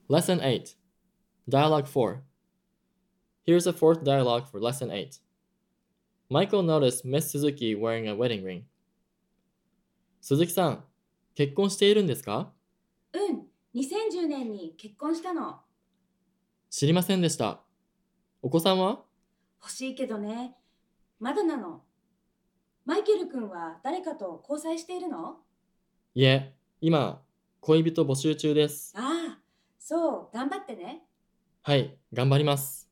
Lesson 8. Dialogue 4. Here's a fourth dialogue for Lesson 8. Michael noticed Miss Suzuki wearing a wedding ring. 鈴木さん、結婚しているんですか？ 2010年に結婚したの。 知りませんでした。お子さんは？ 欲しいけどね。まだなの。マイケル君は誰かと交際しているの？ いえ、今、恋人募集中です。 ああ、そう、頑張ってね。 はい、頑張ります。